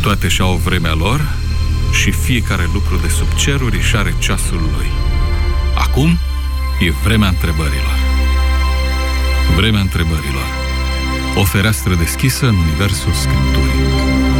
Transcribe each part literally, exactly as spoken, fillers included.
Toate și-au vremea lor și fiecare lucru de sub ceruri își are ceasul lui. Acum e vremea întrebărilor. Vremea întrebărilor. O fereastră deschisă în universul Scripturii.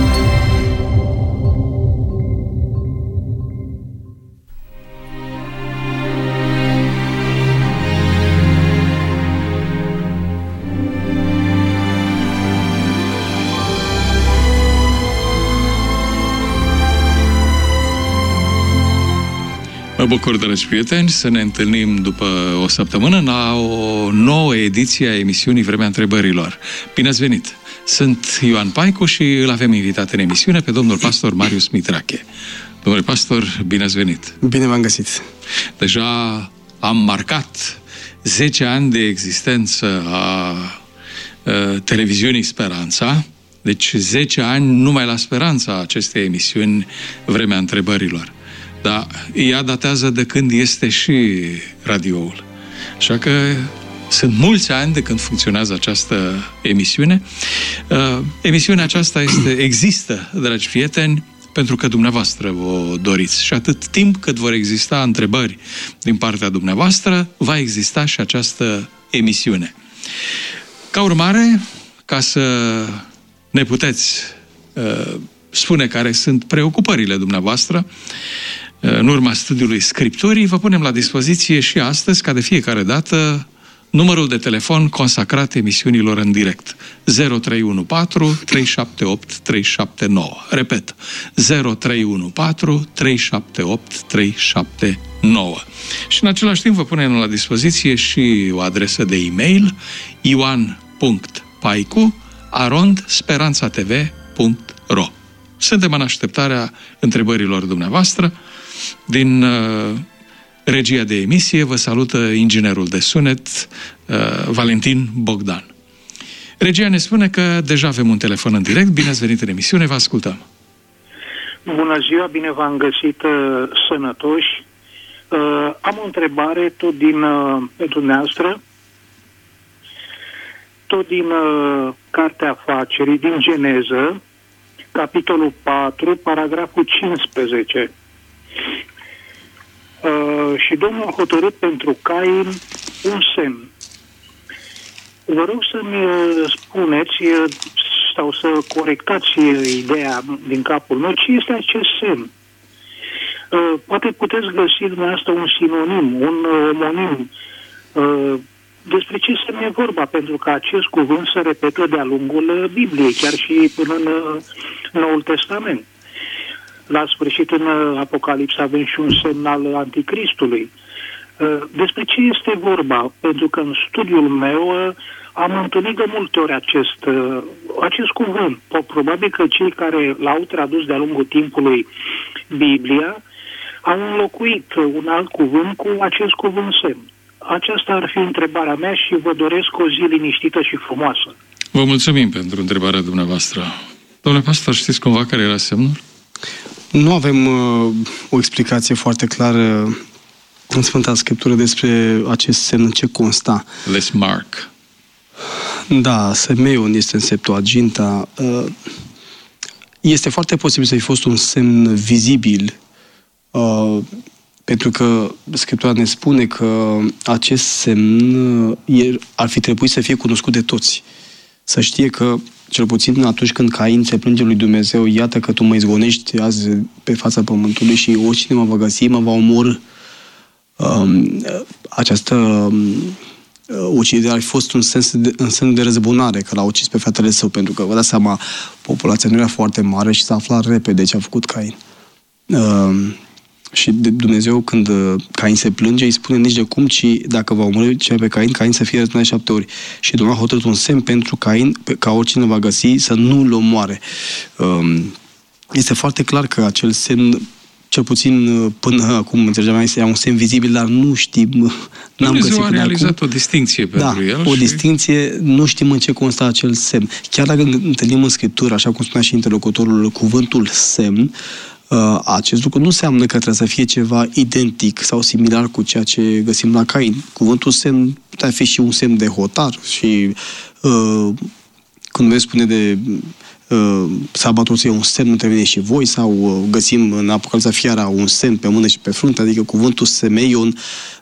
Mă bucur, dragi prieteni, să ne întâlnim după o săptămână la o nouă ediție a emisiunii Vremea Întrebărilor. Bine ați venit! Sunt Ioan Paicu și îl avem invitat în emisiune pe domnul pastor Marius Mitrache. Domnule pastor, bine ați venit! Bine v-am găsit! Deja am marcat zece ani de existență a, a televiziunii Speranța, deci zece ani numai la Speranța acestei emisiuni Vremea Întrebărilor. Dar ea datează de când este și radioul. Așa că sunt mulți ani de când funcționează această emisiune. Uh, emisiunea aceasta este, există, dragi prieteni, pentru că dumneavoastră vă doriți. Și atât timp cât vor exista întrebări din partea dumneavoastră, va exista și această emisiune. Ca urmare, ca să ne puteți uh, spune care sunt preocupările dumneavoastră, în urma studiului Scripturii, vă punem la dispoziție și astăzi, ca de fiecare dată, numărul de telefon consacrat emisiunilor în direct. zero trei unu patru trei șapte opt trei șapte nouă. Repet, zero trei unu patru trei șapte opt trei șapte nouă. Și în același timp vă punem la dispoziție și o adresă de e-mail, ioan punct paicu arond speranțatv punct ro. Suntem în așteptarea întrebărilor dumneavoastră. Din uh, regia de emisie vă salută inginerul de sunet uh, Valentin Bogdan. Regia ne spune că deja avem un telefon în direct. Bine ați venit în emisiune, vă ascultăm. Bună ziua, bine v-am găsit uh, sănătoși. Uh, am o întrebare tot din uh, pentru dumneavoastră, tot din uh, Cartea Afacerii, din Geneză, capitolul patru, paragraful cincisprezece. Uh, și Domnul a hotărât pentru Cain un semn. Vă rog să-mi spuneți sau să corectați ideea din capul meu, ce este acest semn? Uh, poate puteți găsi dumneavoastră un sinonim, un omonim. Uh, despre ce semn e vorba? Pentru că acest cuvânt se repetă de-a lungul Bibliei, chiar și până în Noul Testament. La sfârșit, în Apocalipsa, avem și un semn al Anticristului. Despre ce este vorba? Pentru că în studiul meu am întâlnit de multe ori acest, acest cuvânt. Probabil că cei care l-au tradus de-a lungul timpului Biblia au înlocuit un alt cuvânt cu acest cuvânt semn. Aceasta ar fi întrebarea mea și vă doresc o zi liniștită și frumoasă. Vă mulțumim pentru întrebarea dumneavoastră. Domnule pastor, știți cumva care era semnul? Nu avem uh, o explicație foarte clară în Sfânta Scriptură despre acest semn, în ce consta. Les mark. Da, semeion este în Septuaginta. Uh, este foarte posibil să fi fost un semn vizibil, uh, pentru că Scriptura ne spune că acest semn ar fi trebuit să fie cunoscut de toți. Să știe că, cel puțin atunci când Cain se plânge lui Dumnezeu, iată că tu mă izgonești azi pe fața pământului și oricine mă va găsi, mă va omorî. Um, această um, ucidere ar fi fost un sens de, un semn de răzbunare, că l-a ucis pe fratele său, pentru că, vă dați seama, populația nu era foarte mare și s-a aflat repede ce a făcut Cain. Um, Și Dumnezeu, când Cain se plânge, îi spune nici de cum, ci dacă va omorî ceva pe Cain, Cain să fie răturnat de șapte ori. Și Domnul a hotărât un semn pentru Cain, ca oricine va găsi, să nu-l omoare. Este foarte clar că acel semn, cel puțin până acum, înțelegeam, este un semn vizibil, dar nu știm, n-am găsit Dumnezeu a realizat acum o distinție pentru da, el. o și... distinție, nu știm în ce constă acel semn. Chiar dacă întâlnim în Scriptură, așa cum spunea și interlocutorul, cuvântul semn, acest lucru nu înseamnă că trebuie să fie ceva identic sau similar cu ceea ce găsim la Cain. Cuvântul semn putea fi și un semn de hotar și uh, când vei spune de sabatul e un semn între mine și voi, sau găsim în Apocalipsa fiara un semn pe mână și pe frunte, adică cuvântul semeion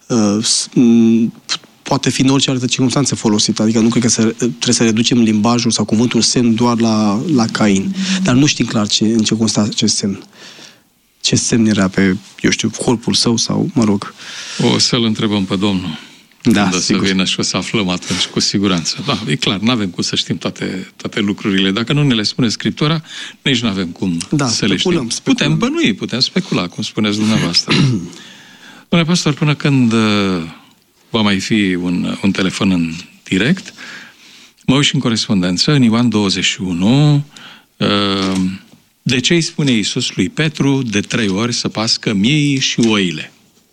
poate fi în orice altă circunstanță folosit, adică nu cred că să, trebuie să reducem limbajul sau cuvântul semn doar la, la Cain, dar nu știm clar ce, în ce consta acest semn. Ce semn era pe, eu știu, corpul său sau, mă rog. O să-l întrebăm pe Domnul. Da, când să vină și o să aflăm atunci cu siguranță. Da, e clar, nu avem cum să știm toate, toate lucrurile. Dacă nu ne le spune Scriptura, nici nu avem cum da, să le știm. Speculăm. Putem bănui, putem specula, cum spuneți dumneavoastră. Domnule pastor, până când va mai fi un, un telefon în direct, mă uit și în corespondență, în Ioan douăzeci și unu, de ce îi spune Iisus lui Petru de trei ori să pască mieii și oile?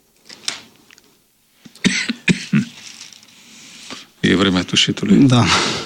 E vremea tușitului. Da.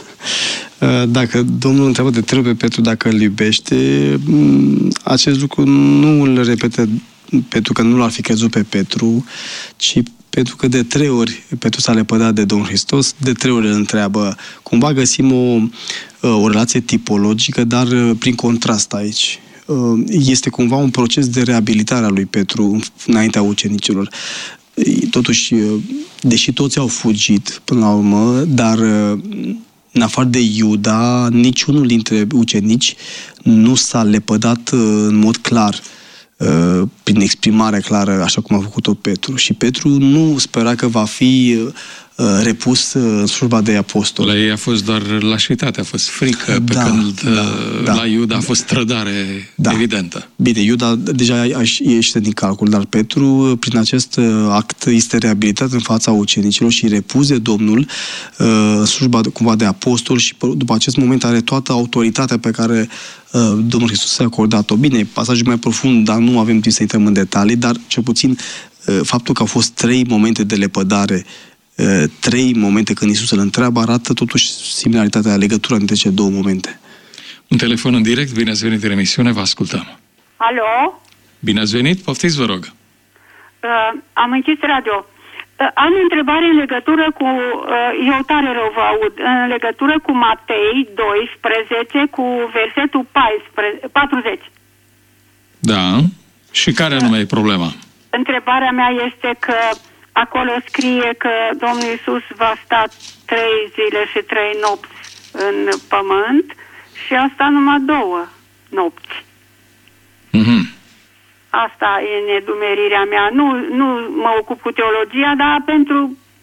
Dacă Domnul întreabă de trei ori pe Petru dacă îl iubește, acest lucru nu îl repetă pentru că nu l-ar fi crezut pe Petru, ci pentru că de trei ori Petru s-a lepădat de Domnul Hristos, de trei ori îl întreabă. Cumva găsim o, o relație tipologică, dar prin contrast aici. Este cumva un proces de reabilitare a lui Petru înaintea ucenicilor. Totuși, deși toți au fugit până la urmă, dar în afară de Iuda, niciunul dintre ucenici nu s-a lepădat în mod clar, prin exprimare clară, așa cum a făcut-o Petru. Și Petru nu spera că va fi repus în slujba de apostol. La ei a fost doar lașitate, a fost frică, pe da, când da, da, la Iuda a fost trădare da. evidentă. Bine, Iuda deja iește din calcul, dar Petru, prin acest act, este reabilitat în fața ucenicilor și repus de Domnul în slujba cumva de apostol și după acest moment are toată autoritatea pe care Domnul Hristos a acordat-o. Bine, pasajul mai profund, dar nu avem timp să intrăm în detalii, dar cel puțin faptul că au fost trei momente de lepădare, trei momente când Iisus îl întreabă, arată totuși similaritatea, legătura între cele două momente. Un telefon în direct, bine ați venit în emisiune, vă ascultăm. Alo? Bine ați venit, poftiți, vă rog. Uh, am închis radio. Uh, am o întrebare în legătură cu, uh, eu tare rău vă aud, în legătură cu Matei doisprezece, cu versetul paisprezece, patruzeci. Da, și care anume e problema? Întrebarea mea este că acolo scrie că Domnul Iisus va sta trei zile și trei nopți în pământ și a stat numai două nopți. Mhm. Asta e nedumerirea mea. Nu, nu mă ocup cu teologia, dar pentru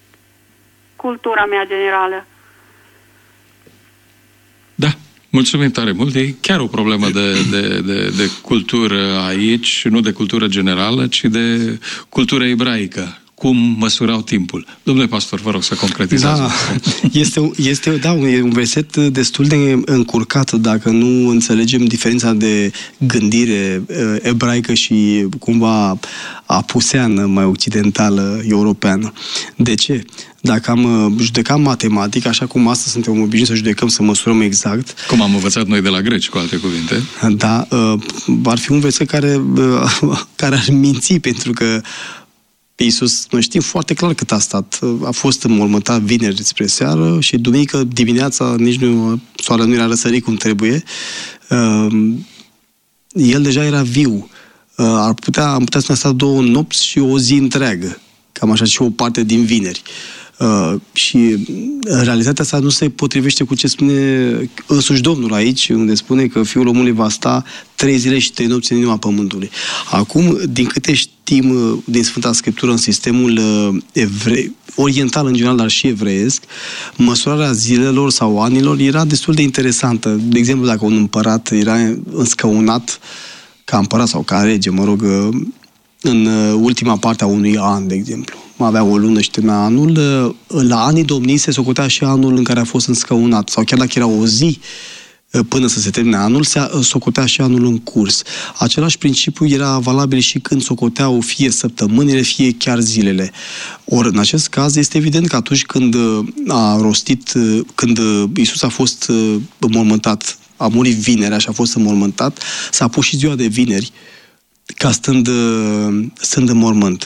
cultura mea generală. Da, mulțumim tare mult. E chiar o problemă de, de, de, de cultură aici, nu de cultură generală, ci de cultură ebraică. Cum măsurau timpul. Domnule pastor, vă rog să concretizați. Da, este, este da, un verset destul de încurcat dacă nu înțelegem diferența de gândire ebraică și cumva apuseană, mai occidentală, europeană. De ce? Dacă am judecat matematic, așa cum astăzi suntem obișnuiți să judecăm, să măsurăm exact. Cum am învățat noi de la greci, cu alte cuvinte. Da, ar fi un verset care, care ar minți, pentru că Iisus, noi știm foarte clar cât a stat. A fost înmormântat vineri spre seară și duminică dimineața nici nu, soarele nu era răsărit cum trebuie. El deja era viu. Ar putea, am putea să ne sta două nopți și o zi întreagă. Cam așa, și o parte din vineri. Uh, și realitatea asta nu se potrivește cu ce spune însuși Domnul aici, unde spune că Fiul omului va sta trei zile și trei nopți în inima pământului. Acum, din câte știm din Sfânta Scriptură, în sistemul evrei, oriental în general, dar și evreiesc, măsurarea zilelor sau anilor era destul de interesantă. De exemplu, dacă un împărat era înscăunat ca împărat sau ca rege, mă rog, în ultima parte a unui an, de exemplu, avea o lună și termina anul, la anii domnii se socotea și anul în care a fost înscăunat, sau chiar dacă era o zi până să se termine anul, se socotea și anul în curs. Același principiu era valabil și când socoteau fie săptămânile, fie chiar zilele. Ori, în acest caz, este evident că atunci când a rostit, când Iisus a fost înmormântat, a murit vinerea și a fost înmormântat, s-a pus și ziua de vineri ca stând, stând în mormânt.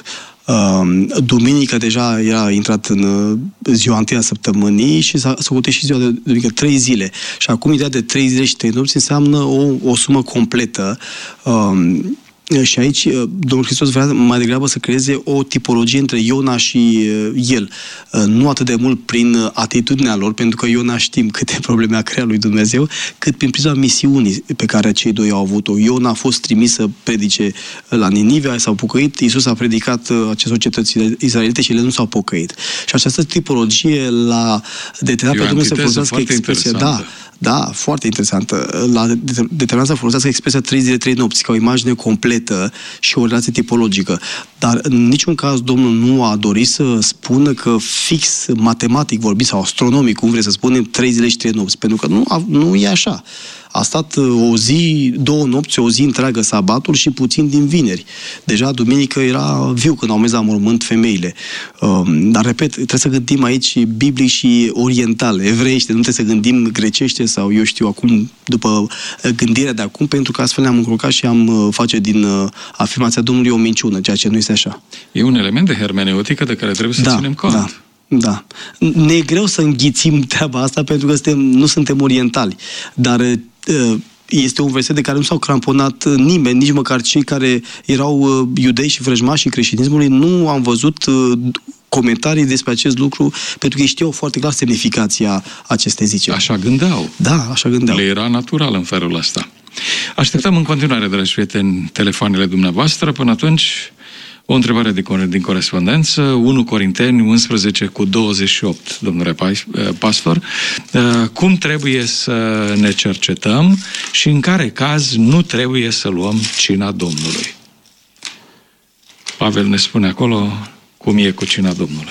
Duminica deja era intrat în ziua întâia săptămânii și s-a făcut și ziua de duminică, trei zile. Și acum ideea de trei zile și trei nopți înseamnă o, o sumă completă. Și aici Domnul Hristos vrea mai degrabă să creeze o tipologie între Iona și el. Nu atât de mult prin atitudinea lor, pentru că Iona știm câte probleme a creat lui Dumnezeu, cât prin prisma misiunii pe care cei doi au avut-o. Iona a fost trimis să predice la Ninive, s-au pocăit, Iisus a predicat aceste societăți israelite și ele nu s-au pocăit. Și această tipologie l-a determinat pe Domnul să folosească expresia. Da, da, foarte interesantă. L-a determinat să folosească expresia trei zile, trei nopți, ca o imagine completă și o relație tipologică. Dar în niciun caz Domnul nu a dorit să spună că fix matematic vorbind sau astronomic, cum vreți să spunem, trei zile și trei nopți. Pentru că nu, nu e așa. A stat o zi, două nopți, o zi întreagă sabatul și puțin din vineri. Deja duminică era viu când au mers la mormânt femeile. Dar, repet, trebuie să gândim aici biblic și oriental, evreiește, nu trebuie să gândim grecește sau, eu știu, acum, după gândirea de acum, pentru că astfel ne-am încurcat și am face din afirmația Domnului o minciună, ceea ce nu este așa. E un element de hermeneutică de care trebuie să da, ținem cont. Da. Da. Ne e greu să înghițim treaba asta pentru că suntem, nu suntem orientali. Dar este un verset de care nu s-au cramponat nimeni, nici măcar cei care erau iudei și vrăjmașii creștinismului. Nu am văzut comentarii despre acest lucru, pentru că ei știau foarte clar semnificația acestei ziceri. Așa gândeau. Da, așa gândeau. Le era natural în felul ăsta. Așteptăm în continuare, dragi prieteni, telefoanele dumneavoastră. Până atunci, o întrebare din corespondență, unu Corinteni unsprezece cu douăzeci și opt, domnule pastor. Cum trebuie să ne cercetăm și în care caz nu trebuie să luăm cina Domnului? Pavel ne spune acolo cum e cu cina Domnului.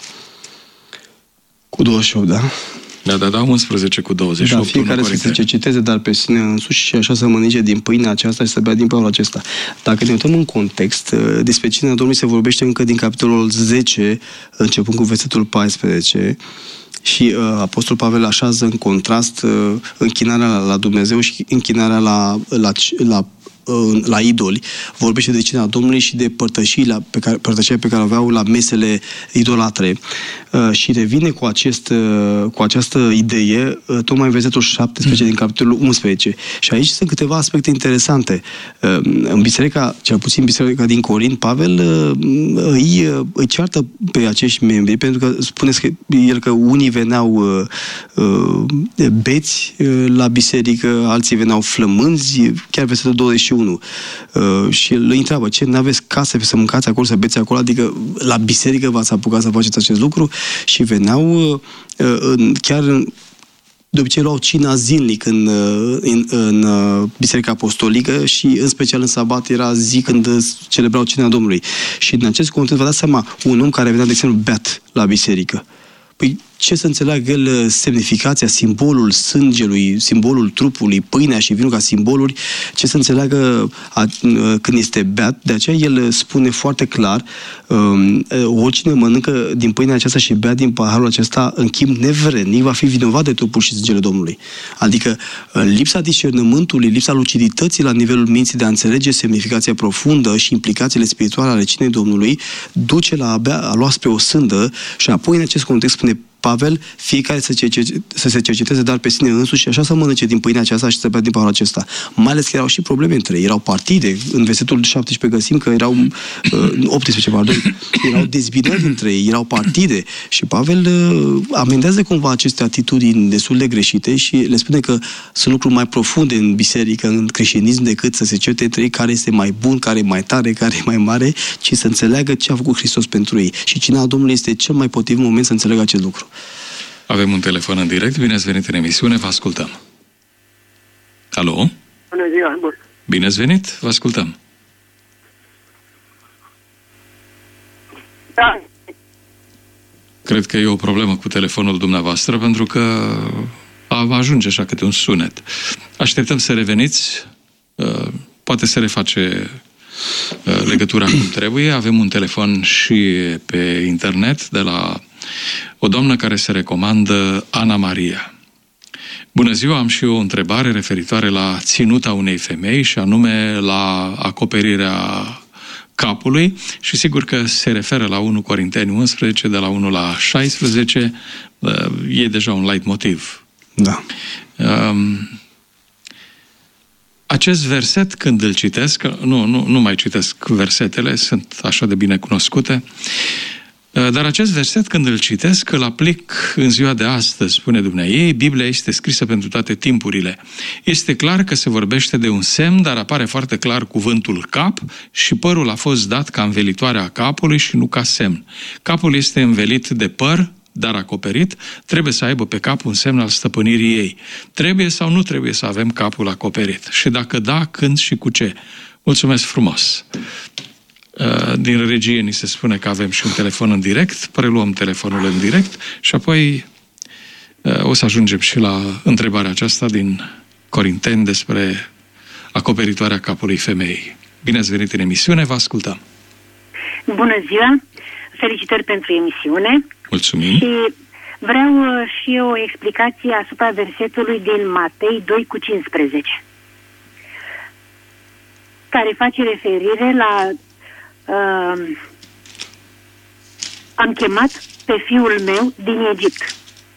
Cu douăzeci și opt, da? Da, da, da, unsprezece cu douăzeci și opt. Da, fiecare să se cerceteze, dar pe sine însuși și așa să mănânce din pâinea aceasta și să bea din pâinea acesta. Dacă ne uităm în context, despre cina Domnului se vorbește încă din capitolul zece, începând cu versetul paisprezece, și uh, Apostol Pavel așează în contrast uh, închinarea la, la Dumnezeu și închinarea la, la, la la idoli, vorbește de cina Domnului și de părtășia pe care, părtășia pe care aveau la mesele idolatre. Uh, și revine cu, acest, uh, cu această idee uh, tocmai în versetul șaptesprezece din capitolul unsprezece. Și aici sunt câteva aspecte interesante. Uh, în biserica, cel puțin biserica din Corint, Pavel uh, îi, uh, îi ceartă pe acești membri, pentru că spuneți că el că unii veneau uh, uh, beți uh, la biserică, alții veneau flămânzi, chiar versetul douăzeci și unu. Uh, și îl întreabă, ce, n-aveți case să mâncați acolo, să beți acolo? Adică la biserică v-ați apucat să faceți acest lucru? Și veneau uh, în, chiar de obicei luau cina zilnic în, în, în Biserica Apostolică și în special în sabat era zi când celebrau cina Domnului. Și în acest context vă dați seama, un om care venea, de exemplu, beat la biserică. Păi ce să înțeleagă el semnificația, simbolul sângelui, simbolul trupului, pâinea și vinul ca simboluri, ce să înțeleagă a, când este beat. De aceea el spune foarte clar, um, oricine mănâncă din pâinea aceasta și bea din paharul acesta în chip nevrednic va fi vinovat de trupul și sângele Domnului. Adică lipsa discernământului, lipsa lucidității la nivelul minții de a înțelege semnificația profundă și implicațiile spirituale ale cinei Domnului duce la a, bea, a lua spre o sândă și apoi în acest context spune Pavel, fiecare să, cercete, să se cerceteze dar pe sine însuși și așa să mănânce din pâinea aceasta și să bea din paharul acesta. Mai ales că erau și probleme între ei. Erau partide. În versetul șaptesprezece găsim că erau uh, optsprezece, pardon, erau dezbinări între ei, erau partide. Și Pavel uh, amendează cumva aceste atitudini destul de greșite și le spune că sunt lucruri mai profunde în biserică, în creștinism, decât să se certe între ei care este mai bun, care e mai tare, care e mai mare, ci să înțeleagă ce a făcut Hristos pentru ei. Și cina Domnului este cel mai potrivit moment să înțeleagă acest lucru. Avem un telefon în direct. Bine ați venit în emisiune, vă ascultăm. Alo? Bună ziua, bun. Bine ați venit, vă ascultăm. Da. Cred că e o problemă cu telefonul dumneavoastră, pentru că ajunge așa câte un sunet. Așteptăm să reveniți. Poate se reface legătura cum trebuie. Avem un telefon și pe internet de la o doamnă care se recomandă Ana Maria. Bună ziua, am și eu o întrebare referitoare la ținuta unei femei și anume la acoperirea capului și sigur că se referă la unu Corinteni unsprezece, de la unu la șaisprezece, e deja un leitmotiv. Da. Um, acest verset, când îl citesc, nu, nu, nu mai citesc versetele, sunt așa de bine cunoscute, dar acest verset, când îl citesc, îl aplic în ziua de astăzi, spune Dumnezeu. Biblia este scrisă pentru toate timpurile. Este clar că se vorbește de un semn, dar apare foarte clar cuvântul cap și părul a fost dat ca învelitoare a capului și nu ca semn. Capul este învelit de păr, dar acoperit, trebuie să aibă pe cap un semn al stăpânirii ei. Trebuie sau nu trebuie să avem capul acoperit? Și dacă da, când și cu ce? Mulțumesc frumos! Din regie ni se spune că avem și un telefon în direct, preluăm telefonul în direct și apoi o să ajungem și la întrebarea aceasta din Corinteni despre acoperitoarea capului femeii. Bine ați venit în emisiune, vă ascultăm! Bună ziua! Felicitări pentru emisiune! Mulțumim! Și vreau și eu o explicație asupra versetului din Matei doi cu cincisprezece, care face referire la Uh, am chemat pe fiul meu din Egipt.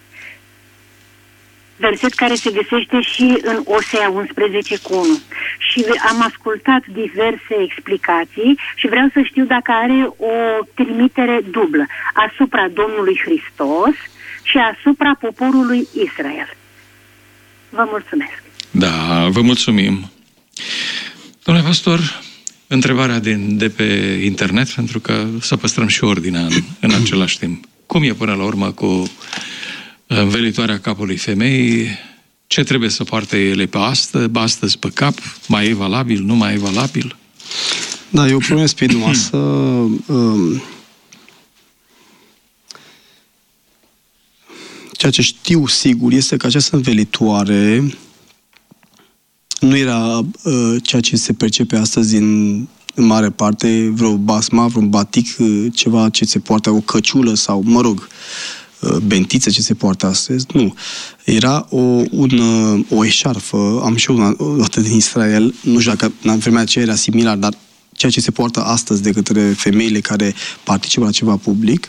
Verset care se găsește și în Osea unsprezece cu unu. Și am ascultat diverse explicații și vreau să știu dacă are o trimitere dublă asupra Domnului Hristos și asupra poporului Israel. Vă mulțumesc. Da, vă mulțumim. Domnule pastor, întrebarea din, de pe internet, pentru că să păstrăm și ordinea în, în același timp. Cum e până la urmă cu învelitoarea capului femeii? Ce trebuie să poarte ele pe astăzi, astăzi pe cap? Mai e valabil? Nu mai e valabil? Da, eu problemă spinoasă. Um, ceea ce știu sigur este că această învelitoare nu era uh, ceea ce se percepe astăzi în, în mare parte, vreo basma, vreun batic, uh, ceva ce se poartă, o căciulă sau, mă rog, uh, bentiță ce se poartă astăzi. Nu. Era o, un, uh, o eșarfă, am și eu una, o dată din Israel, nu știu dacă în vremea aceea era similar, dar ceea ce se poartă astăzi de către femeile care participă la ceva public.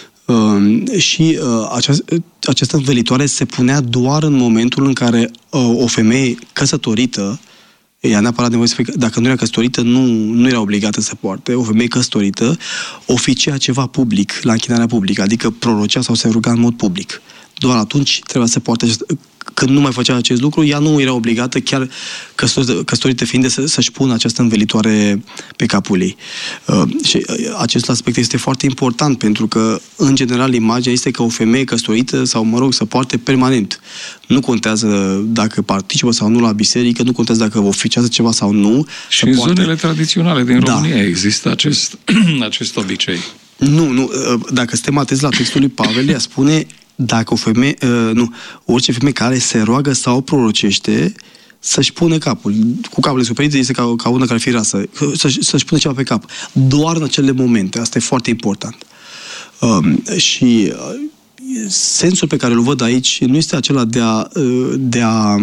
Uh, și uh, această, această învelitoare se punea doar în momentul în care uh, o femeie căsătorită, ea neapărat nevoie să fie, dacă nu era căsătorită, nu, nu era obligată să poarte, o femeie căsătorită oficia ceva public, la închinarea publică, adică prorocea sau se ruga în mod public. Doar atunci trebuia să poarte acest, când nu mai făcea acest lucru, ea nu era obligată, chiar căsătorită fiind, de să, să-și pună această învelitoare pe capul ei. Uh, și acest aspect este foarte important, pentru că, în general, imaginea este că o femeie căsătorită, sau, mă rog, să poarte permanent. Nu contează dacă participă sau nu la biserică, nu contează dacă oficiază ceva sau nu. Și în poarte... zonele tradiționale din România da. există acest, acest obicei. Nu, nu. Dacă suntem atenți la textul lui Pavel, ea spune... Dacă o femeie, uh, nu, orice femeie care se roagă sau prorocește, să-și pune capul. Cu capul suferit este ca, ca una care fi rasă. Să-și, să-și pune ceva pe cap. Doar în acele momente. Asta e foarte important. Um, și uh, sensul pe care îl văd aici nu este acela de a, uh, de a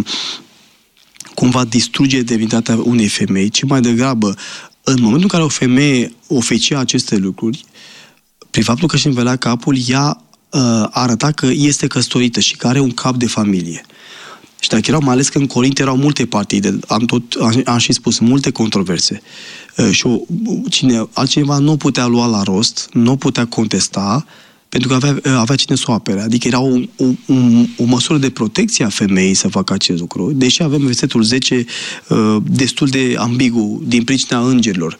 cumva distruge demnitatea unei femei, ci mai degrabă, în momentul în care o femeie oficia aceste lucruri, prin faptul că își învelea capul, ea arăta că este căsătorită și că are un cap de familie. Și dacă erau, mai ales că în Corint erau multe partide, am, tot, am, am și spus, multe controverse. Și o, cine, altcineva nu putea lua la rost, nu putea contesta, pentru că avea, avea cine să o apere. Adică era o, o, o măsură de protecție a femeii să facă acest lucru. Deși avem versetul zece destul de ambigu, din pricina îngerilor.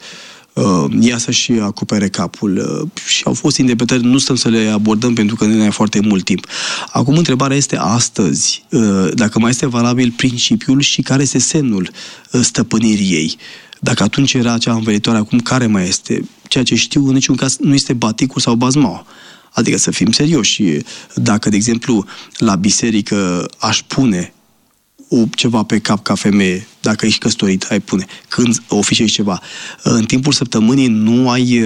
Ea să-și acopere capul. Și au fost interpretări, nu stăm să le abordăm pentru că nu ne-ai foarte mult timp. Acum, întrebarea este astăzi, dacă mai este valabil principiul și care este semnul stăpânirii ei. Dacă atunci era acea învelitoare, acum care mai este? Ceea ce știu, în niciun caz, nu este baticul sau bazmaua. Adică să fim serioși. Dacă, de exemplu, la biserică aș pune o, ceva pe cap ca femeie, dacă ești căsătorit, ai pune. Când oficiezi ceva. În timpul săptămânii nu ai,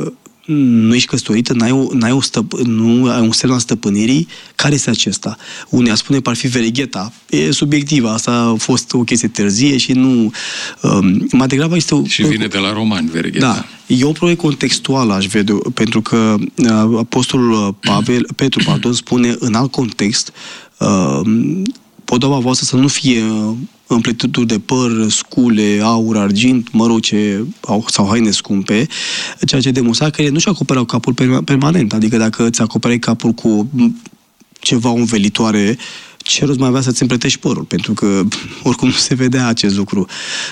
nu ești căsătorită, n-ai, o, n-ai, o stăp, nu ai un semn al stăpânirii. Care este acesta? Unii spune că ar fi verigheta. E subiectivă. Asta a fost o chestie târzie și nu... Um, mai degrabă este... O, și vine de la romani, verigheta. Da. E o problemă contextuală, aș vede, pentru că apostolul Pavel, Petru, pardon, spune în alt context, podoaba voastră să nu fie împletituri de păr, scule, aur, argint, mă rog, ce, sau haine scumpe, ceea ce demonstra că ele nu-și acoperau capul permanent. Adică dacă îți acoperai capul cu ceva învelitoare, ce rost mai avea să-ți împletești părul? Pentru că oricum nu se vedea acest lucru.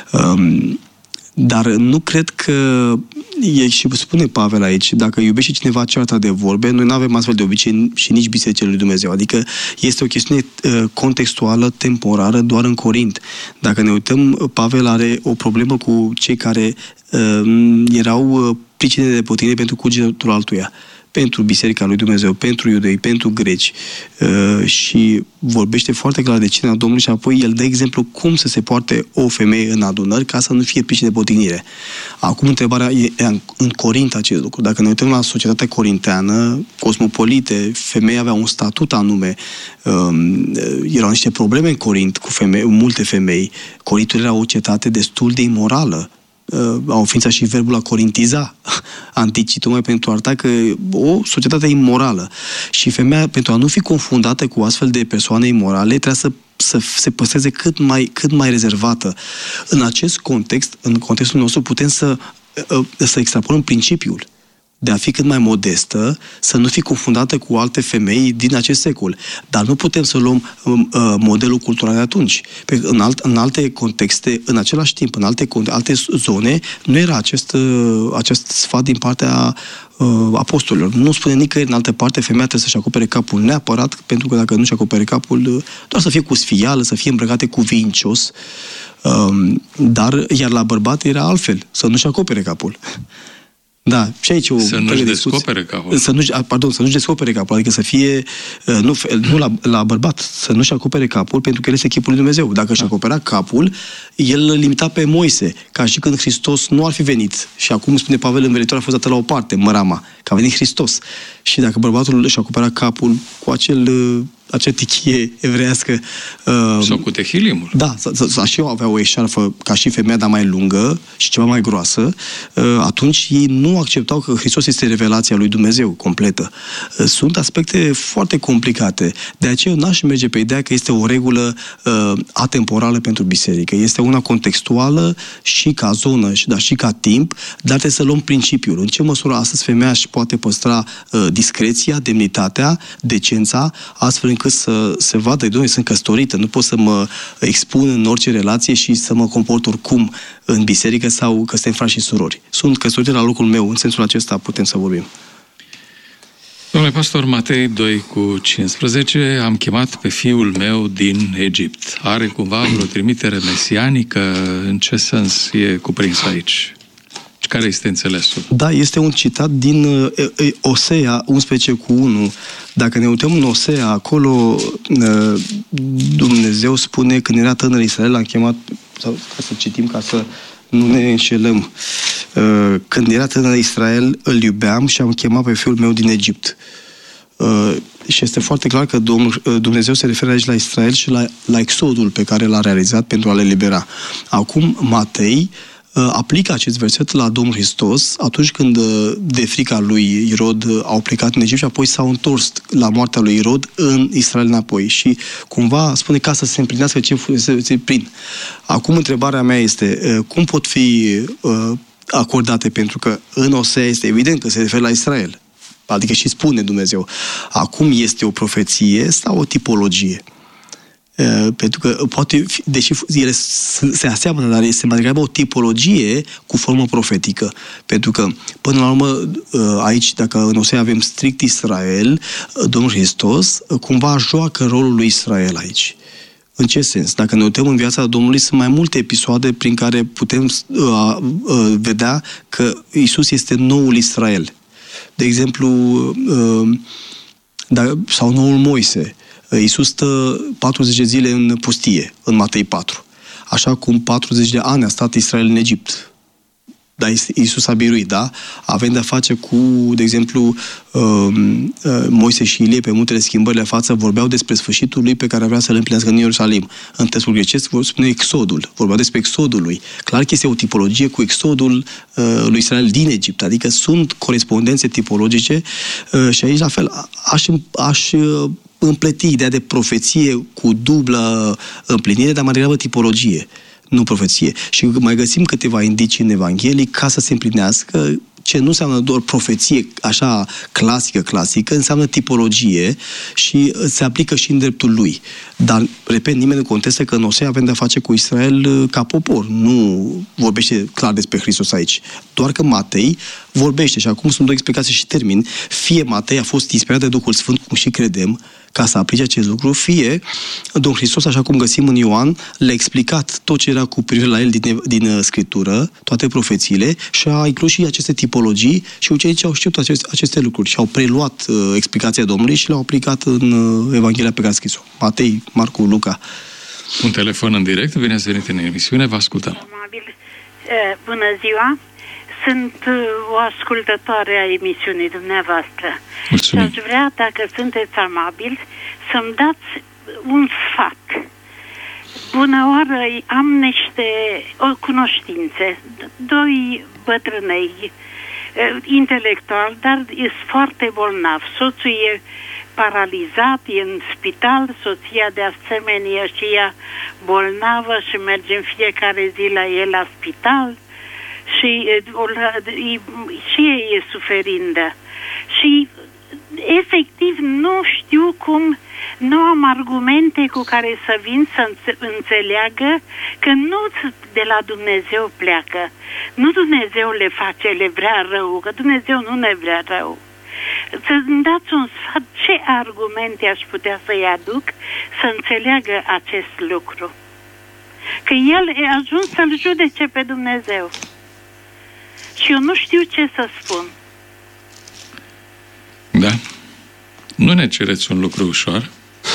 Um, Dar nu cred că, e, și spune Pavel aici, dacă iubește cineva cearta de vorbe, noi nu avem astfel de obicei și nici bisericile lui Dumnezeu. Adică este o chestiune uh, contextuală, temporară, doar în Corint. Dacă ne uităm, Pavel are o problemă cu cei care uh, erau uh, pricine de potrivire pentru cugetul altuia. Pentru Biserica lui Dumnezeu, pentru iudei, pentru greci uh, și vorbește foarte clar de cina Domnului și apoi el dă exemplu cum să se poarte o femeie în adunări ca să nu fie pricină de potignire. Acum întrebarea e în, în Corint acest lucru. Dacă ne uităm la societatea corinteană, cosmopolite, femeia avea un statut anume, uh, erau niște probleme în Corint cu femei, multe femei. Corintul era o cetate destul de imorală. Uh, au înființat și verbul a corintiza anticii, tocmai pentru a arăta că o societate imorală. Și femeia, pentru a nu fi confundată cu astfel de persoane imorale, trebuie să, să se păstreze cât mai, cât mai rezervată. În acest context, în contextul nostru, putem să, uh, să extrapolăm principiul de a fi cât mai modestă, să nu fi confundată cu alte femei din acest secol. Dar nu putem să luăm uh, modelul cultural de atunci. Pe, în, alt, în alte contexte, în același timp, în alte, alte zone, nu era acest, uh, acest sfat din partea uh, apostolilor. Nu spune nicăieri în altă parte, femeia trebuie să-și acopere capul neapărat, pentru că dacă nu-și acopere capul, uh, doar să fie cu sfială, să fie îmbrăcate cuvincios. Uh, dar, iar la bărbat era altfel, să nu-și acopere capul. Da, și aici o să nu-și descopere capul. Să nu, pardon, să nu-și descopere capul, adică să fie, nu, nu la, la bărbat, să nu-și acopere capul, pentru că el este chipul lui Dumnezeu. Dacă își acopera capul, el îl limita pe Moise, ca și când Hristos nu ar fi venit. Și acum, spune Pavel, învelitoarea a fost dată la o parte, mărama, că a venit Hristos. Și dacă bărbatul își acopera capul cu acel... acea tichie evreiască. Uh, Sau cu tehilimul. Da, și eu avea o eșarfă ca și femeia, dar mai lungă și ceva mai groasă. Uh, atunci ei nu acceptau că Hristos este revelația lui Dumnezeu completă. Uh, sunt aspecte foarte complicate. De aceea eu n-aș merge pe ideea că este o regulă uh, atemporală pentru biserică. Este una contextuală și ca zonă, dar și ca timp, dar trebuie să luăm principiul. În ce măsură astăzi femeia își poate păstra uh, discreția, demnitatea, decența, astfel încât să se vadă, doamne, sunt căsătorită, nu pot să mă expun în orice relație și să mă comport oricum în biserică sau că suntem frați și surori. Sunt căsătorită la locul meu, în sensul acesta putem să vorbim. Domnule pastor, Matei doi cu cincisprezece, am chemat pe fiul meu din Egipt. Are cumva vreo trimitere mesianică? În ce sens e cuprins aici? Care este înțelesul? Da, este un citat din uh, Osea unsprezece cu unu. Dacă ne uităm în Osea, acolo uh, Dumnezeu spune, când era tânăr Israel, l-am chemat, sau, ca să citim, ca să nu ne înșelăm. Uh, când era tânăr Israel, îl iubeam și am chemat pe fiul meu din Egipt. Uh, și este foarte clar că Domnul, uh, Dumnezeu se referă aici la Israel și la, la exodul pe care l-a realizat pentru a le libera. Acum, Matei aplică acest verset la Domnul Hristos atunci când de frica lui Irod au plecat în Egipt și apoi s-au întors la moartea lui Irod în Israel înapoi. Și cumva spune ca să se împlinească ce se prind. Acum întrebarea mea este cum pot fi acordate? Pentru că în Osea este evident că se referă la Israel. Adică și spune Dumnezeu. Acum este o profeție sau o tipologie? Uh, pentru că poate, fi, deși ele se aseamănă, dar este mai degrabă o tipologie cu formă profetică. Pentru că, până la urmă, uh, aici, dacă în Osea avem strict Israel, uh, Domnul Hristos uh, cumva joacă rolul lui Israel aici. În ce sens? Dacă ne uităm în viața Domnului, sunt mai multe episoade prin care putem uh, uh, vedea că Iisus este noul Israel. De exemplu, uh, da, sau noul Moise. Iisus stă patruzeci de zile în pustie, în Matei patru. Așa cum patruzeci de ani a stat Israel în Egipt. dar Iisus a biruit, da? Avem de-a face cu, de exemplu, Moise și Ilie pe muntele Schimbării la față vorbeau despre sfârșitul lui pe care vrea să-l împlinească în Ierusalim. În textul grecesc vor spune exodul, vorbeau despre exodul lui. Clar că este o tipologie cu exodul lui Israel din Egipt, adică sunt corespondențe tipologice și aici la fel aș, aș împleti ideea de profeție cu dublă împlinire, dar mai degrabă tipologie, nu profeție. Și mai găsim câteva indicii în Evanghelii ca să se împlinească ce nu înseamnă doar profeție așa clasică, clasică, înseamnă tipologie și se aplică și în dreptul lui. Dar, repet, nimeni nu contestă că în Osea avem de-a face cu Israel ca popor. Nu vorbește clar despre Hristos aici. Doar că Matei vorbește, și acum sunt două explicații și termin, fie Matei a fost inspirat de Duhul Sfânt, cum și credem, ca să aplice acest lucru, fie Domnul Hristos, așa cum găsim în Ioan, le-a explicat tot ce era cu privire la el din, din Scriptură, toate profețiile, și a inclus și aceste tipologii și ucenicii au știut aceste, aceste lucruri și au preluat uh, explicația Domnului și le-au aplicat în uh, Evanghelia pe care a scris-o. Matei, Marcu, Luca. Un telefon în direct, bine ați venit în emisiune, vă ascultăm. Bună ziua! Sunt o ascultătoare a emisiunii dumneavoastră. Mulțumim. Și aș vrea, dacă sunteți amabili, să-mi dați un sfat. Bună oară, am niște o, cunoștințe, doi bătrânei, intelectual, dar e foarte bolnav. Soțul e paralizat, e în spital, soția de asemenea și ea bolnavă și merge în fiecare zi la el la spital. Și, și ei e suferindă. Și efectiv nu știu cum, nu am argumente cu care să vin să înțeleagă că nu de la Dumnezeu pleacă. Nu Dumnezeu le face, le vrea rău, că Dumnezeu nu ne vrea rău. Să-mi dați un sfat, ce argumente aș putea să-i aduc să înțeleagă acest lucru. Că el a ajuns să-l judece pe Dumnezeu. Și eu nu știu ce să spun. Da. Nu ne cereți un lucru ușor,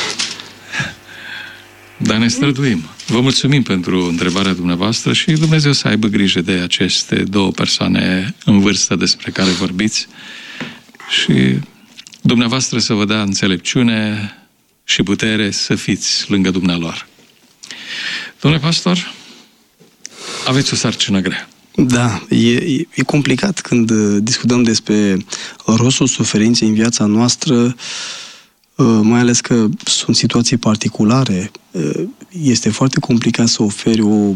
dar ne străduim. Vă mulțumim pentru întrebarea dumneavoastră și Dumnezeu să aibă grijă de aceste două persoane în vârstă despre care vorbiți și dumneavoastră să vă dea înțelepciune și putere să fiți lângă dumnealor. Domnule pastor, aveți o sarcină grea. Da, e, e complicat când discutăm despre rostul suferinței în viața noastră, mai ales că sunt situații particulare. Este foarte complicat să oferi o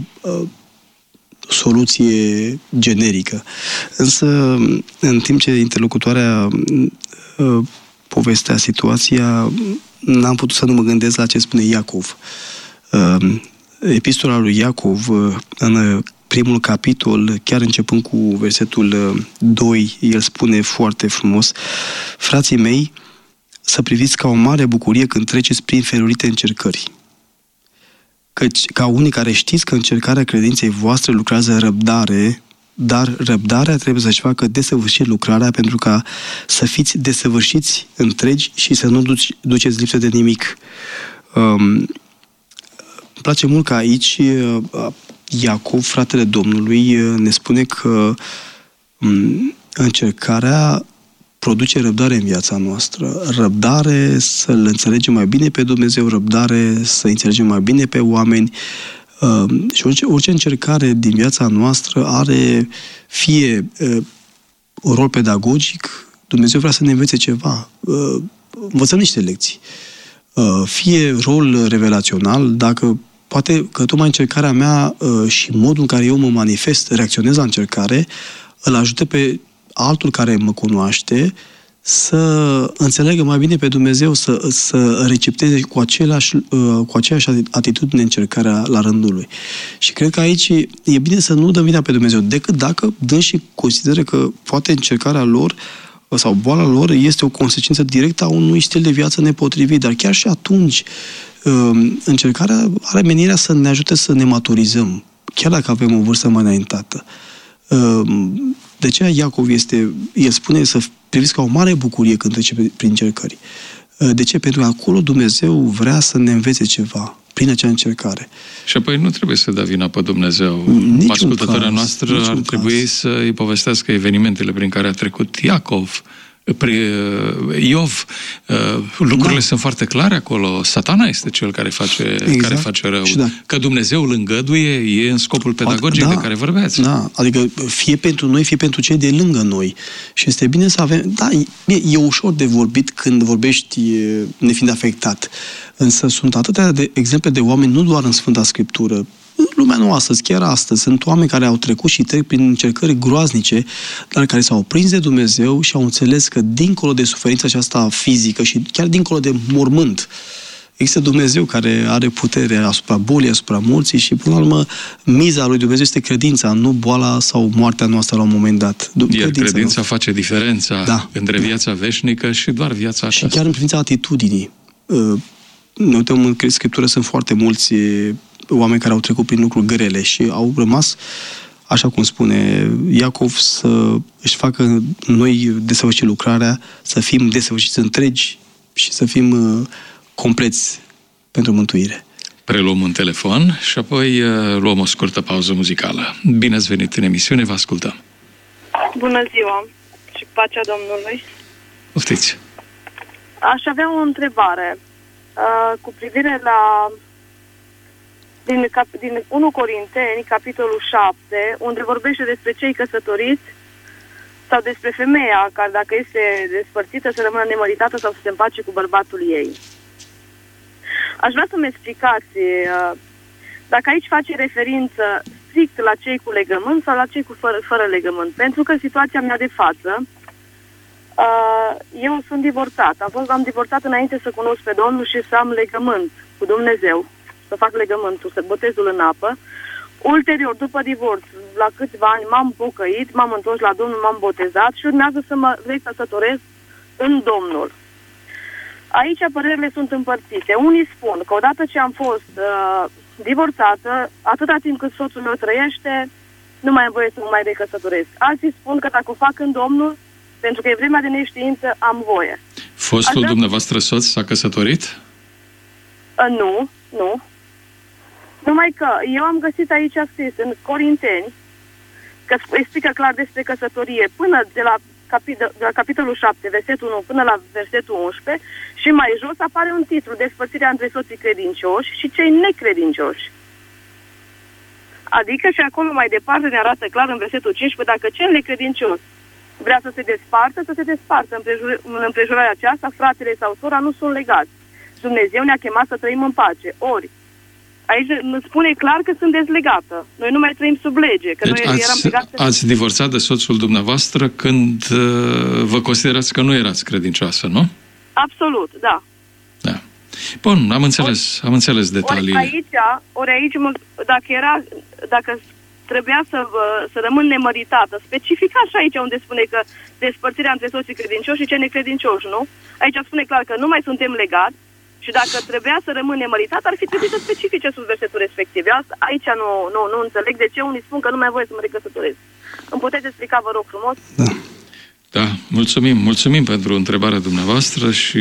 soluție generică. Însă, în timp ce interlocutoarea povestea situația, n-am putut să nu mă gândesc la ce spune Iacov. Epistola lui Iacov, în primul capitol, chiar începând cu versetul doi, el spune foarte frumos: frații mei, să priviți ca o mare bucurie când treceți prin felurite încercări. Căci, ca unii care știți că încercarea credinței voastre lucrează răbdare, dar răbdarea trebuie să-și facă desăvârșit lucrarea pentru ca să fiți desăvârșiți întregi și să nu duci, duceți lipsă de nimic. Um, îmi place mult că aici Iacov, fratele Domnului, ne spune că încercarea produce răbdare în viața noastră. Răbdare să-L înțelegem mai bine pe Dumnezeu, răbdare să înțelegem mai bine pe oameni. Și orice, orice încercare din viața noastră are fie un rol pedagogic, Dumnezeu vrea să ne învețe ceva, învățăm niște lecții. Fie rol revelațional, dacă poate că tocmai încercarea mea și modul în care eu mă manifest, reacționez la încercare, îl ajută pe altul care mă cunoaște să înțeleagă mai bine pe Dumnezeu, să, să recepteze cu, același, cu aceeași atitudine încercarea la rândul lui. Și cred că aici e bine să nu dăm vina pe Dumnezeu, decât dacă dânsii consideră că poate încercarea lor sau boala lor este o consecință directă a unui stil de viață nepotrivit. Dar chiar și atunci, încercarea are menirea să ne ajute să ne maturizăm, chiar dacă avem o vârstă mai înaintată. De aceea Iacov este, el spune să priviți ca o mare bucurie când trece prin încercări. De ce? Pentru că acolo Dumnezeu vrea să ne învețe ceva. prin acea încercare. Și apoi nu trebuie să dea vina pe Dumnezeu. Niciun Ascultătoarea caz, noastră ar trebui caz. să îi povestească evenimentele prin care a trecut Iacov, Iov. Lucrurile da. sunt foarte clare acolo. Satana este cel care face, exact. care face rău. Da. Că Dumnezeu îl îngăduie, e în scopul pedagogic da. de care vorbeați. Da, adică fie pentru noi, fie pentru cei de lângă noi. Și este bine să avem... Da, e, e ușor de vorbit când vorbești nefiind afectat. Însă sunt atâtea de exemple de oameni, nu doar în Sfânta Scriptură, în lumea noastră, astăzi, chiar astăzi, sunt oameni care au trecut și trec prin încercări groaznice, dar care s-au prins de Dumnezeu și au înțeles că dincolo de suferința aceasta fizică și chiar dincolo de mormânt, există Dumnezeu care are putere asupra bolii, asupra morții și, până la urmă, miza lui Dumnezeu este credința, nu boala sau moartea noastră la un moment dat. Iar credința, credința face diferența da. între viața veșnică și doar viața aceasta. Și chiar în privința atitudinii. Ne uităm în Scriptură, sunt foarte mulți oameni care au trecut prin lucruri grele și au rămas, așa cum spune Iacov, să își facă noi desăvârșit lucrarea, să fim desăvârșiți întregi și să fim uh, compleți pentru mântuire. Preluăm un telefon și apoi uh, luăm o scurtă pauză muzicală. Bine ați venit în emisiune, vă ascultăm. Bună ziua și pacea Domnului. Poftiți. Aș avea o întrebare uh, cu privire la Din, cap, din unu Corinteni, capitolul șapte, unde vorbește despre cei căsătoriți sau despre femeia care, dacă este despărțită, să rămână nemăritată sau să se împace cu bărbatul ei. Aș vrea să-mi explicați dacă aici face referință strict la cei cu legământ sau la cei cu fără, fără legământ. Pentru că situația mea de față, eu sunt divorțat. Am fost, am divorțat înainte să cunosc pe Domnul și să am legământ cu Dumnezeu, să fac legământul, să botezul în apă. Ulterior, după divorț, la câțiva ani m-am pocăit, m-am întors la Domnul, m-am botezat și urmează să mă recăsătoresc în Domnul. Aici părerile sunt împărțite. Unii spun că odată ce am fost uh, divorțată, atâta timp cât soțul meu trăiește, nu mai am voie să mă mai recăsătoresc. Alții spun că dacă o fac în Domnul, pentru că e vremea de neștiință, am voie. Fostul Așa... dumneavoastră soț s-a căsătorit? Uh, nu, nu. Numai că eu am găsit aici scris în Corinteni, că explică clar despre căsătorie, până de la, capit- de la capitolul șapte, versetul unu, până la versetul unsprezece, și mai jos apare un titlu, Despărțirea între soții credincioși și cei necredincioși. Adică și acolo mai departe ne arată clar în versetul cincisprezece, dacă cel necredincios vrea să se despartă, să se despartă. În, împrejur- în împrejurarea aceasta, fratele sau sora nu sunt legați. Dumnezeu ne-a chemat să trăim în pace. Ori, aici ne spune clar că sunt dezlegată. Noi nu mai trăim sub lege. Că deci noi ați, eram legați... ați divorțat de soțul dumneavoastră când uh, vă considerați că nu erați credincioasă, nu? Absolut, da. Da. Bun, am înțeles, am înțeles detaliile. Ori aici, ori aici dacă, era, dacă trebuia să, să rămân nemăritată, specifica și aici unde spune că despărțirea între soții credincioși și cei necredincioși, nu? Aici spune clar că nu mai suntem legați. Și dacă trebuia să rămân nemăritat, ar fi trebuit să specifice sub versetul respectiv. Asta, aici nu, nu, nu înțeleg de ce unii spun că nu mai voie să mă recăsătoresc. Îmi puteți explica, vă rog frumos? Da. Da, mulțumim. Mulțumim pentru întrebarea dumneavoastră și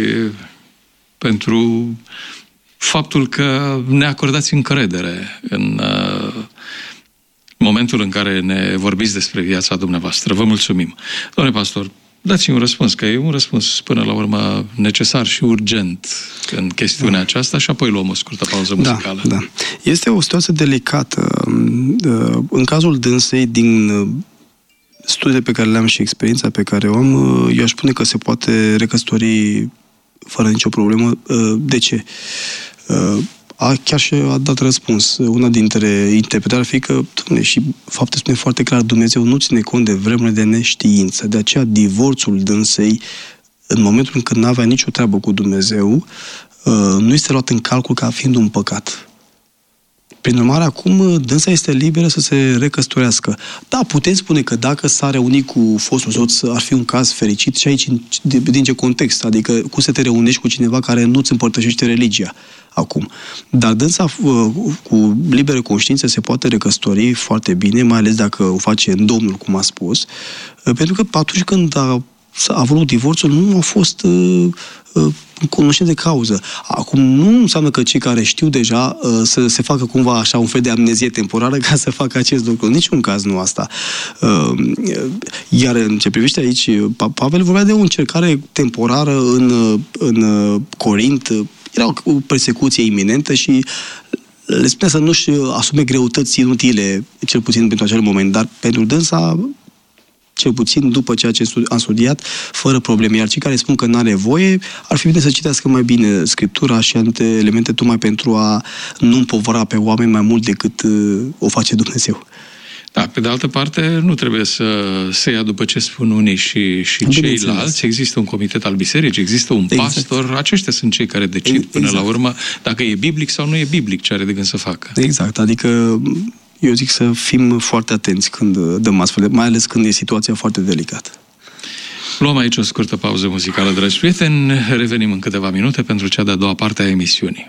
pentru faptul că ne acordați încredere în uh, momentul în care ne vorbiți despre viața dumneavoastră. Vă mulțumim. Domnule pastor, dați-mi un răspuns, că e un răspuns până la urmă necesar și urgent în chestiunea da. aceasta și apoi luăm o scurtă pauză muzicală. Da, da. Este o situație delicată. În cazul dânsei, din studiile pe care le-am și experiența pe care o am, eu aș spune că se poate recăsători fără nicio problemă. De ce? A, chiar și a dat răspuns. Una dintre interpretări ar fi că, dom'le, și faptul spune foarte clar, Dumnezeu nu ține cont de vremurile de neștiință. De aceea, divorțul dânsei, în momentul în când n-avea nicio treabă cu Dumnezeu, nu este luat în calcul ca fiind un păcat. Prin urmare, acum, dânsa este liberă să se recăsătorească. Da, putem spune că dacă s-a reunit cu fostul soț, ar fi un caz fericit și aici, din ce context? Adică, cum să te reunești cu cineva care nu-ți împărtășește religia acum. Dar dânsa, cu liberă conștiință, se poate recăsători foarte bine, mai ales dacă o face în Domnul, cum a spus, pentru că atunci când a a vrut divorțul, nu au fost uh, uh, cunoștinți de cauză. Acum nu înseamnă că cei care știu deja uh, să se facă cumva așa un fel de amnezie temporară ca să facă acest lucru. În niciun caz nu asta. Uh, iar în ce privește aici, Pavel vorbea de o încercare temporară în, în Corint. Era o persecuție iminentă și le spunea să nu-și asume greutăți inutile, cel puțin pentru acel moment, dar pentru dânsa, cel puțin după ceea ce am studiat, fără probleme. Iar cei care spun că n-are voie, ar fi bine să citească mai bine Scriptura și alte elemente, tocmai pentru a nu împovăra pe oameni mai mult decât o face Dumnezeu. Da, pe de altă parte, nu trebuie să se ia după ce spun unii și, și ceilalți. Există un comitet al bisericii, există un exact. pastor, aceștia sunt cei care decid exact. până la urmă dacă e biblic sau nu e biblic ce are de gând să facă. Exact, adică eu zic să fim foarte atenți când dăm astfel, mai ales când e situația foarte delicată. Luăm aici o scurtă pauză muzicală, dragi prieteni, revenim în câteva minute pentru cea de-a doua parte a emisiunii.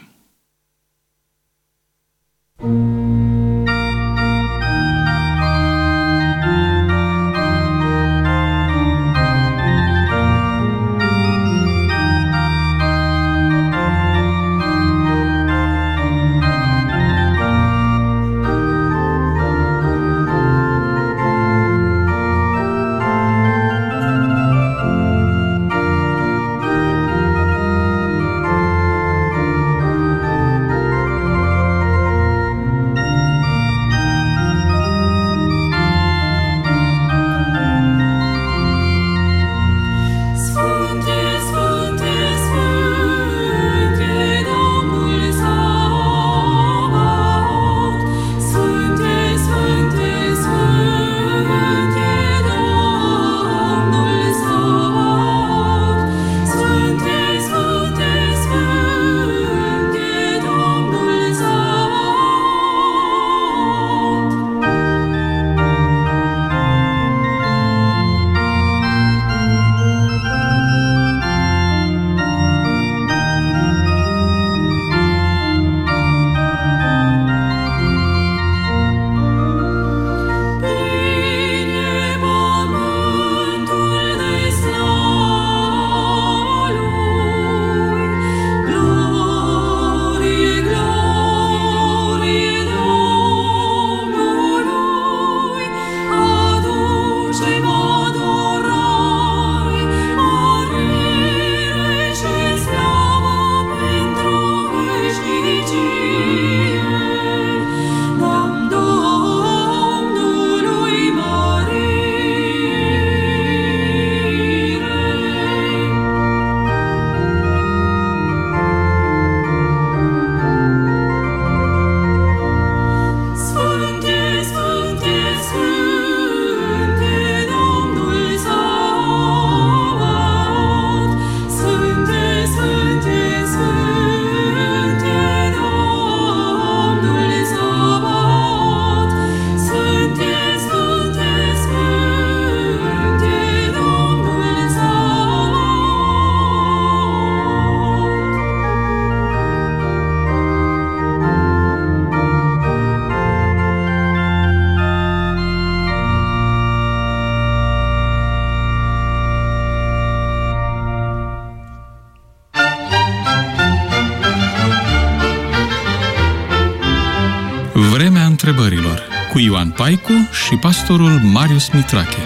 Vremea întrebărilor cu Ioan Paicu și pastorul Marius Mitrache.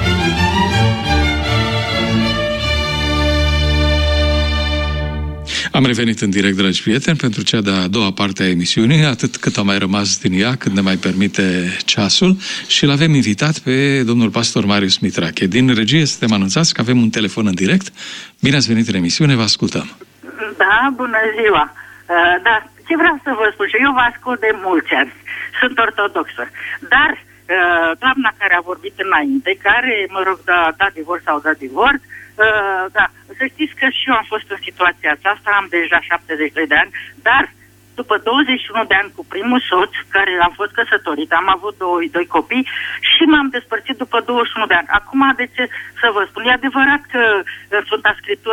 Am revenit în direct, dragi prieteni, pentru cea de-a doua parte a emisiunii, atât cât a mai rămas din ea, cât ne mai permite ceasul, și l-avem invitat pe domnul pastor Marius Mitrache. Din regie suntem anunțați că avem un telefon în direct. Bine ați venit în emisiune, vă ascultăm. Da, bună ziua! Uh, da, ce vreau să vă spun și eu vă ascult de mulți ani. Sunt ortodoxă. Dar uh, doamna care a vorbit înainte, care, mă rog, da, da divorț sau da divorț, uh, da, să știți că și eu am fost în situația aceasta, am deja șaptezeci de ani, dar după douăzeci și unu de ani cu primul soț, care am fost căsătorit, am avut doi, doi copii și m-am despărțit după douăzeci și unu de ani. Acum, de ce să vă spun? E adevărat că în Sfânta Scriptură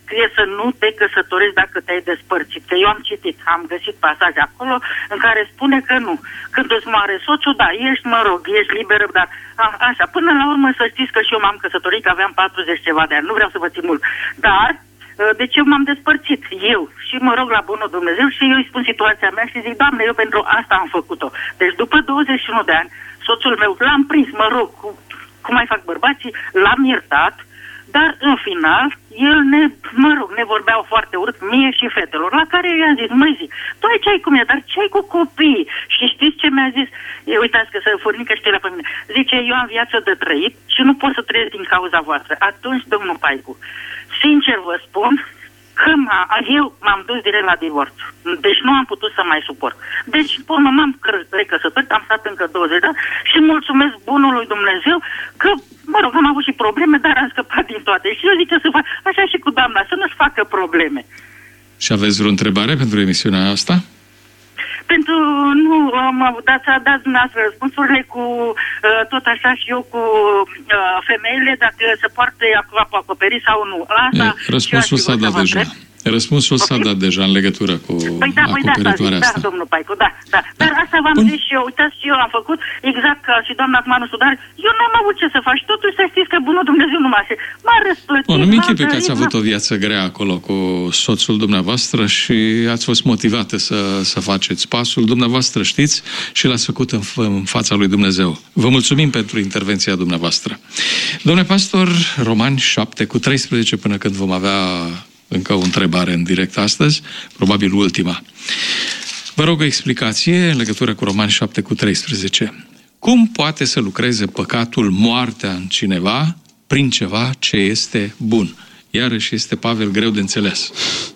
scrie să nu te căsătorești dacă te-ai despărțit. Că eu am citit, am găsit pasaje acolo în care spune că nu. Când îți moare soțul, da, ești, mă rog, ești liberă, dar a, așa. Până la urmă să știți că și eu m-am căsătorit, că aveam patruzeci ceva de ani, nu vreau să vă țin mult. Dar de ce m-am despărțit? Eu. Și mă rog la bunul Dumnezeu și eu îi spun situația mea și zic, Doamne, eu pentru asta am făcut-o. Deci după douăzeci și unu de ani, soțul meu l-am prins, mă rog, cu, cum mai fac bărbații, l-am iertat, dar în final, el ne, mă rog, ne vorbeau foarte urât, mie și fetelor, la care eu i-am zis, măi zi, tu ai ce ai cu mine, dar ce ai cu copii? Și știți ce mi-a zis? E, uitați că să furnică știrea pe mine. Zice, eu am viață de trăit și nu pot să trăiesc din cauza voastră. Atunci, domnul Paicu, sincer vă spun că eu m-am dus direct la divorț. Deci nu am putut să mai suport. Deci, până m-am recăsătorit, am stat încă douăzeci de ani și mulțumesc bunului Dumnezeu că, mă rog, am avut și probleme, dar am scăpat din toate. Și eu zic că să fac așa și cu doamna, să nu-și facă probleme. Și aveți vreo întrebare pentru emisiunea asta? Pentru, nu, mă dați, dați dumneavoastră răspunsurile cu, uh, tot așa și eu cu uh, femeile, dacă se poate acoperi sau nu. Asta, e, răspunsul s-a dat deja. Răspunsul okay. s-a dat deja în legătură cu păi da, acoperitoarea păi da, asta. Da, domnul Paicu, da, da. Dar asta v-am Bun. zis și eu, uitați și eu am făcut, exact ca și doamna Manu Sudar, eu n-am avut ce să fac și totuși să știți că bunul Dumnezeu nu m-a m-a răsplătit. Bun, nu-mi închipui că ați avut o viață grea acolo cu soțul dumneavoastră și ați fost motivate să, să faceți pasul. Dumneavoastră știți și l-ați făcut în, în fața lui Dumnezeu. Vă mulțumim pentru intervenția dumneavoastră. Domnule pastor, Romani șapte cu treisprezece, până când vom avea încă o întrebare în direct astăzi, probabil ultima. Vă rog o explicație în legătură cu Romani șapte cu treisprezece. Cum poate să lucreze păcatul, moartea în cineva, prin ceva ce este bun? Iarăși este, Pavel, greu de înțeles.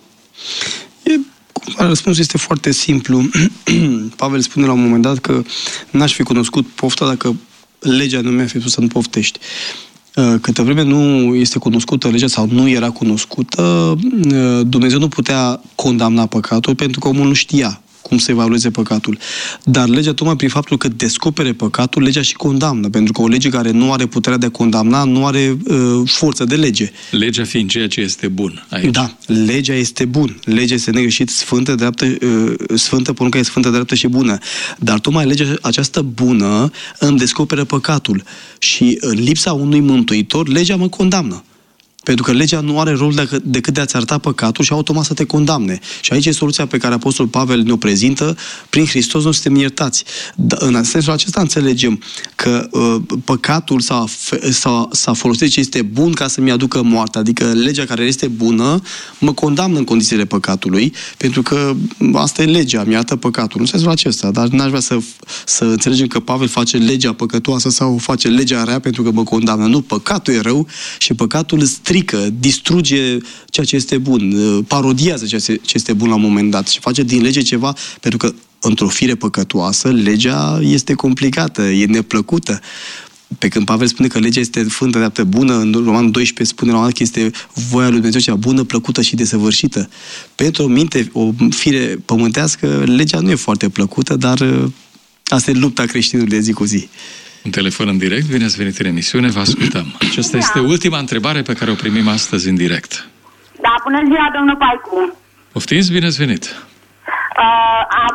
E, răspunsul este foarte simplu. Pavel spune la un moment dat că n-aș fi cunoscut pofta dacă legea nu mi-a fi spus să nu poftești. Câtă vreme nu este cunoscută legea sau nu era cunoscută, Dumnezeu nu putea condamna păcatul pentru că omul nu știa cum să evalueze păcatul. Dar legea, tocmai prin faptul că descopere păcatul, legea și condamnă. Pentru că o lege care nu are puterea de a condamna, nu are uh, forță de lege. Legea fiind ceea ce este bun aici. Da, legea este bun. Legea este negreșit, sfântă, dreaptă, uh, sfântă, porunca e sfântă, dreaptă și bună. Dar tocmai legea aceasta bună îmi descoperă păcatul. Și în lipsa unui mântuitor, legea mă condamnă. Pentru că legea nu are rol decât de a-ți arăta păcatul și automat să te condamne. Și aici e soluția pe care Apostolul Pavel ne-o prezintă. Prin Hristos nu suntem iertați. În sensul acesta înțelegem că uh, păcatul s-a, s-a, s-a folosit ce este bun ca să-mi aducă moartea. Adică legea care este bună mă condamnă în condițiile păcatului, pentru că asta e legea, mi arată păcatul. Nu sensul acesta, dar n-aș vrea să, să înțelegem că Pavel face legea păcătoasă sau face legea rea pentru că mă condamnă. Nu, păcatul e rău și păcatul strică, distruge ceea ce este bun, parodiază ceea ce este bun la un moment dat și face din lege ceva, pentru că într-o fire păcătoasă, legea este complicată, e neplăcută. Pe când Pavel spune că legea este sfântă, dreaptă, bună, în Roman doisprezece spune la un alt că este voia lui Dumnezeu cea bună, plăcută și desăvârșită. Pentru o minte, o fire pământească, legea nu e foarte plăcută, dar asta e lupta creștinului de zi cu zi. Un telefon în direct, bine ați venit în emisiune, vă ascultăm. Aceasta da. este ultima întrebare pe care o primim astăzi în direct. Da, bună ziua, domnul Paicu. Poftiți, bine ați venit. Uh, a,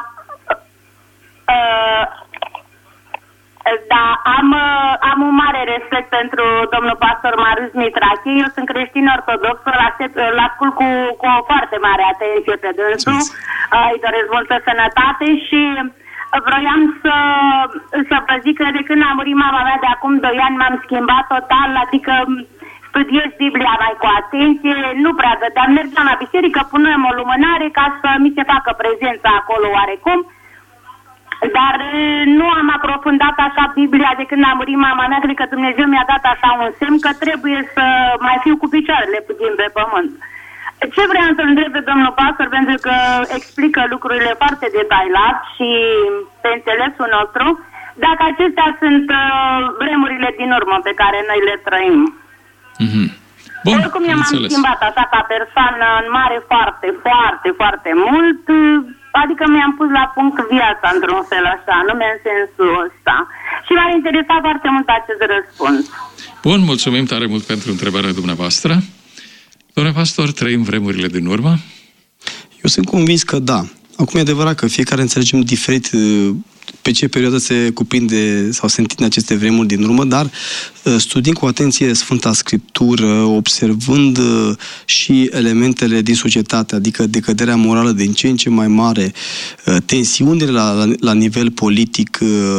uh, da, am, uh, am un mare respect pentru domnul pastor Marius Mitrache. Eu sunt creștin ortodox, îl ascult cu, cu o foarte mare atenție pe dânsul. Uh, îi doresc multă sănătate și vroiam să, să vă zic că de când a murit mama mea de acum doi ani m-am schimbat total, adică studiez Biblia mai cu atenție, nu prea găteam, mergeam la biserică, puneam o lumânare ca să mi se facă prezența acolo oarecum, dar nu am aprofundat așa Biblia de când a murit mama mea, cred că Dumnezeu mi-a dat așa un semn că trebuie să mai fiu cu picioarele puțin pe pământ. Ce vreau să întreb pe domnul pastor, pentru că explică lucrurile foarte detaliat și pe înțelesul nostru, dacă acestea sunt uh, vremurile din urmă pe care noi le trăim. Mm-hmm. Bun, oricum eu m-am schimbat așa ca persoană în mare foarte, foarte, foarte mult, adică mi-am pus la punct viața într-un fel așa, nume în sensul ăsta. Și m-ar interesa foarte mult acest răspuns. Bun, mulțumim tare mult pentru întrebarea dumneavoastră. Domnule pastor, trăim vremurile din urmă? Eu sunt convins că da. Acum e adevărat că fiecare înțelegem diferit pe ce perioadă se cuprinde sau se întind aceste vremuri din urmă, dar studiind cu atenție Sfânta Scriptură, observând și elementele din societate, adică decăderea morală din ce în ce mai mare, tensiunile la, la, la nivel politic,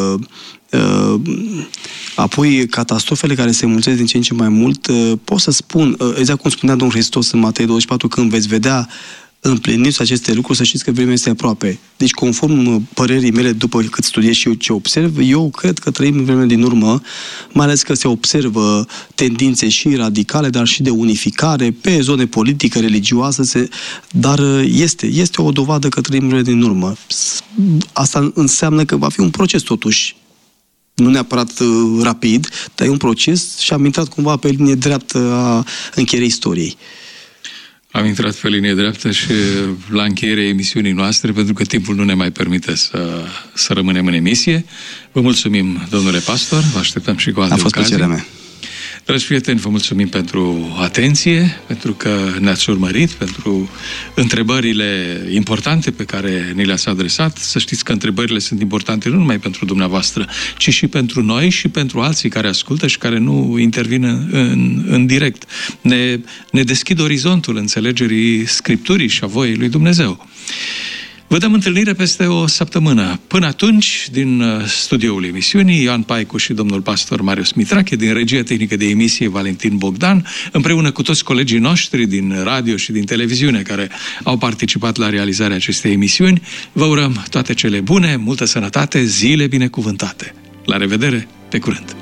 apoi catastrofele care se mulțesc din ce în ce mai mult, pot să spun, exact cum spunea Domnul Hristos în Matei douăzeci și patru, când veți vedea împliniți aceste lucruri, să știți că vremea este aproape. Deci, conform părerii mele, după cât studiez și eu ce observ, eu cred că trăim în vremea din urmă, mai ales că se observă tendințe și radicale, dar și de unificare pe zone politică, religioase, se... dar este, este o dovadă că trăim în vremea din urmă. Asta înseamnă că va fi un proces totuși. Nu neapărat rapid, dar e un proces și am intrat cumva pe linie dreaptă a încheierii istoriei. Am intrat pe linie dreaptă și la încheierea emisiunii noastre, pentru că timpul nu ne mai permite să, să rămânem în emisie. Vă mulțumim, domnule pastor, vă așteptăm și cu alte ocazii. A fost plăcerea mea. Dragi prieteni, vă mulțumim pentru atenție, pentru că ne-ați urmărit, pentru întrebările importante pe care ni le-ați adresat. Să știți că întrebările sunt importante nu numai pentru dumneavoastră, ci și pentru noi și pentru alții care ascultă și care nu intervin în, în, în direct. Ne, ne deschid orizontul înțelegerii Scripturii și a voiei lui Dumnezeu. Vă dăm întâlnire peste o săptămână. Până atunci, din studioul emisiunii, Ioan Paicu și domnul pastor Marius Mitrache, din regia tehnică de emisie Valentin Bogdan, împreună cu toți colegii noștri din radio și din televiziune care au participat la realizarea acestei emisiuni, vă urăm toate cele bune, multă sănătate, zile binecuvântate. La revedere, pe curând!